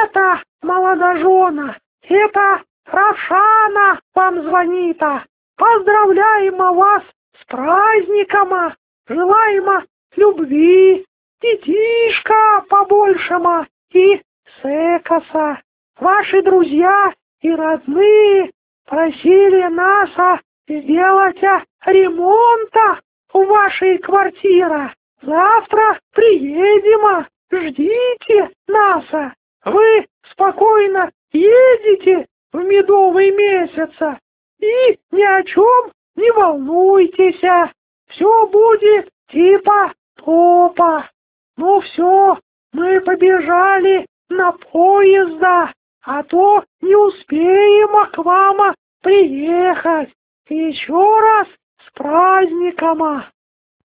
это, молодожена, это Рошана вам звонит. Поздравляем вас с праздником, желаем любви, детишка побольшема и секаса. Ваши друзья и родные просили нас сделать ремонта в вашей квартире. Завтра приедем, ждите нас. Вы спокойно едете в медовый месяц и ни о чем не волнуйтесь. Все будет типа топа. Ну все, мы побежали на поезда, а то не успеем к вам приехать. Еще раз с праздником!